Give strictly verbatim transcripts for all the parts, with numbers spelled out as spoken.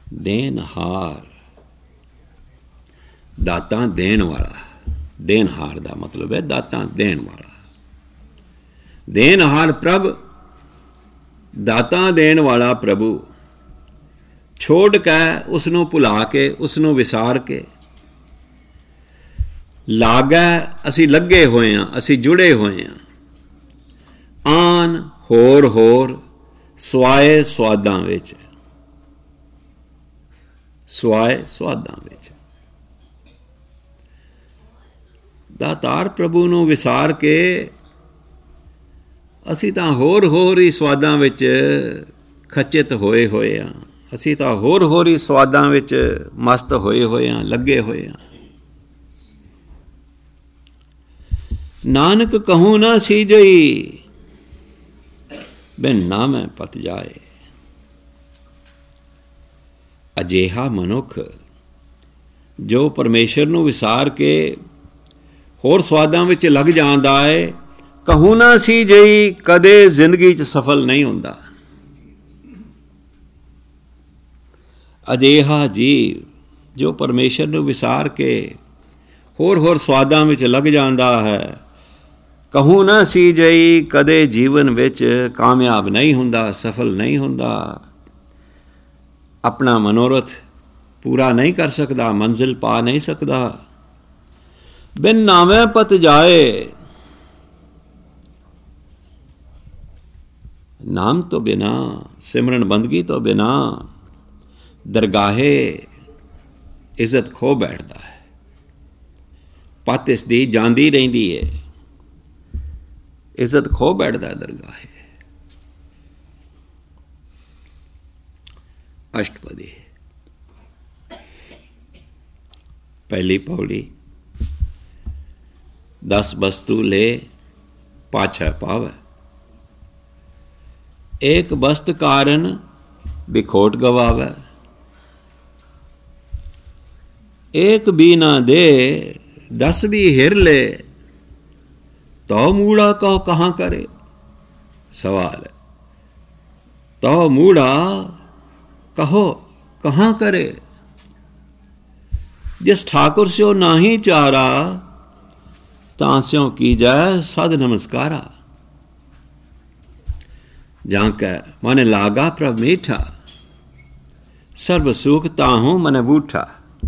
ਦੇਨਹਾਰ, ਦਾਤਾਂ ਦੇਣ ਵਾਲਾ। ਦੇਨਹਾਰ ਦਾ ਮਤਲਬ ਹੈ ਦਾਤਾਂ ਦੇਣ ਵਾਲਾ। ਦੇਨਹਾਰ ਪ੍ਰਭ, ਦਾਤਾਂ ਦੇਣ ਵਾਲਾ ਪ੍ਰਭੂ। ਛੋੜ ਕੇ ਉਸ ਨੂੰ ਭੁਲਾ ਕੇ, ਉਸ ਨੂੰ ਵਿਸਾਰ ਕੇ, ਲਾਗੈ ਅਸੀਂ ਲੱਗੇ ਹੋਏ ਹਾਂ, ਅਸੀਂ ਜੁੜੇ ਹੋਏ ਹਾਂ ਆਨ ਹੋਰ ਹੋਰ ਸੁਆਏ ਸੁਆਦਾਂ ਵਿੱਚ, ਸੁਆਏ ਸੁਆਦਾਂ ਵਿੱਚ। ਦਾਤਾਰ ਪ੍ਰਭੂ ਨੂੰ ਵਿਸਾਰ ਕੇ ਅਸੀਂ ਤਾਂ ਹੋਰ ਹੋਰ ਹੀ ਸਵਾਦਾਂ ਵਿੱਚ ਖਚਿਤ ਹੋਏ ਹੋਏ ਹਾਂ। ਅਸੀਂ ਤਾਂ ਹੋਰ ਹੋਰ ਹੀ ਸਵਾਦਾਂ ਵਿੱਚ ਮਸਤ ਹੋਏ ਹੋਏ ਹਾਂ, ਲੱਗੇ ਹੋਏ ਹਾਂ। ਨਾਨਕ ਕਹੂੰ ਨਾ ਸੀਜਈ, ਬਿਨ ਨਾਮੈ ਪਤ ਜਾਏ। ਅਜਿਹਾ ਮਨੁੱਖ ਜੋ ਪਰਮੇਸ਼ਰ ਨੂੰ ਵਿਸਾਰ ਕੇ ਹੋਰ ਸਵਾਦਾਂ ਵਿੱਚ ਲੱਗ ਜਾਂਦਾ ਹੈ, ਕਹੂੰ ਨਾ ਸੀਜਈ, ਕਦੇ ਜ਼ਿੰਦਗੀ 'ਚ ਸਫਲ ਨਹੀਂ ਹੁੰਦਾ। ਅਜਿਹਾ ਜੀਵ ਜੋ ਪਰਮੇਸ਼ਰ ਨੂੰ ਵਿਸਾਰ ਕੇ ਹੋਰ ਹੋਰ ਸਵਾਦਾਂ ਵਿੱਚ ਲੱਗ ਜਾਂਦਾ ਹੈ, ਕਹੂੰ ਨਾ ਸੀਜਈ, ਕਦੇ ਜੀਵਨ ਵਿੱਚ ਕਾਮਯਾਬ ਨਹੀਂ ਹੁੰਦਾ, ਸਫਲ ਨਹੀਂ ਹੁੰਦਾ। ਆਪਣਾ ਮਨੋਰਥ ਪੂਰਾ ਨਹੀਂ ਕਰ ਸਕਦਾ, ਮੰਜ਼ਿਲ ਪਾ ਨਹੀਂ ਸਕਦਾ। ਬਿਨ ਨਾਮੈ ਪਤ ਜਾਏ, ਨਾਮ ਤੋਂ ਬਿਨਾ, ਸਿਮਰਨ ਬੰਦਗੀ ਤੋਂ ਬਿਨਾ ਦਰਗਾਹੇ ਇੱਜ਼ਤ ਖੋ ਬੈਠਦਾ ਹੈ। ਪਤ ਇਸ ਦੀ ਜਾਂਦੀ ਰਹਿੰਦੀ ਹੈ, ਇੱਜ਼ਤ ਖੋ ਬੈਠਦਾ ਦਰਗਾਹੇ। ਅਸ਼ਟਪਦੀ। पहली पौड़ी। दस वस्तु ले पाछा पावे, एक वस्त कारण बिखोट गवावे। एक भी ना दे दस भी हिर ले, तो मूड़ा कहो कहाँ करे। सवाल है, तो मूड़ा कहो कहाँ करे। जिस ठाकुर स्यो नाही चारा, तांस्यों की जाय सद नमस्कारा। जांकै मन लागा प्रभ मीठा, सर्व सुख ताहूं मन बूठा।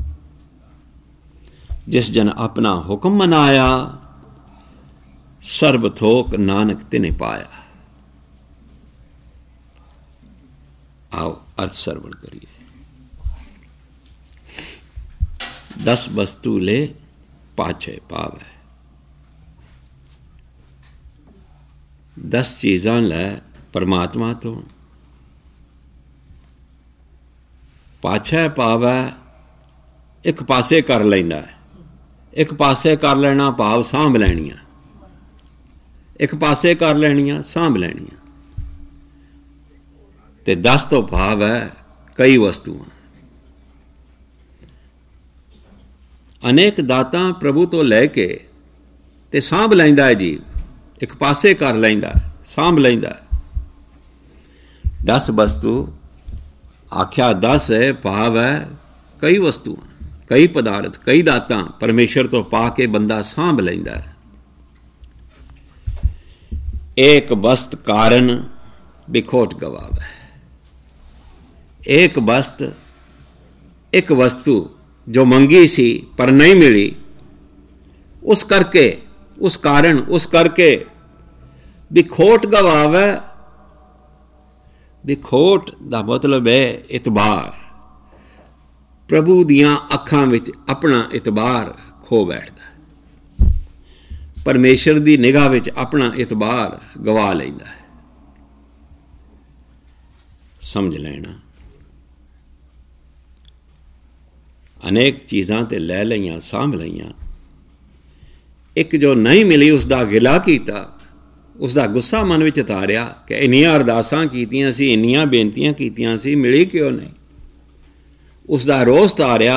जिस जन अपना हुक्म मनाया, सर्व थोक नानक तिने पाया। आओ अर्थ सरवण करिए। दस वस्तु ले पाछे पावे, दस चीज़ां लै परमात्मा तो पाछे पावे। एक पासे कर लैंदा है, एक पासे कर लेना भाव सांभ लैनियां, एक पासे कर लैनियां सांभ लैनियां। ते दस तो भाव है कई वस्तुआं। अनेक दातां प्रभु तो लैके ते सांभ लैंदा है जीव, एक पासे कर लैंदा, सांभ लैंदा। दस वस्तु आख्या दस है, भाव है कई वस्तुआं, कई पदार्थ, कई दातां परमेश्वर तो पा के बंदा सांभ लैंदा है। एक वस्त कारण बिखोट गवावे। एक वस्त, एक वस्तु जो मंगी सी पर नहीं मिली, उस करके, उस कारण, उस करके बिखोट गवावे। बिखोट दा मतलब है इतबार। प्रभु दियां अखां विच अपना इतबार खो बैठदा, परमेश्वर दी निगाह विच अपना इतबार गवा लैंदा है। समझ लेना, अनेक चीज़ां ते लै लईयां, सांभ लईयां, एक जो नहीं मिली उसका गिला कीता, उसका गुस्सा मन विच तारिया कि इन्नियां अरदासां कीतियां सी, इन्नियां बेनतियां कीतियां सी, मिली क्यों नहीं। उसका रोस तारिया।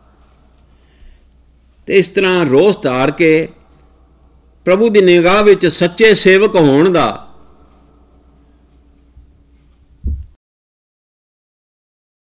ते इस तरह रोस तार के प्रभु की निगाह विच सच्चे सेवक होण दा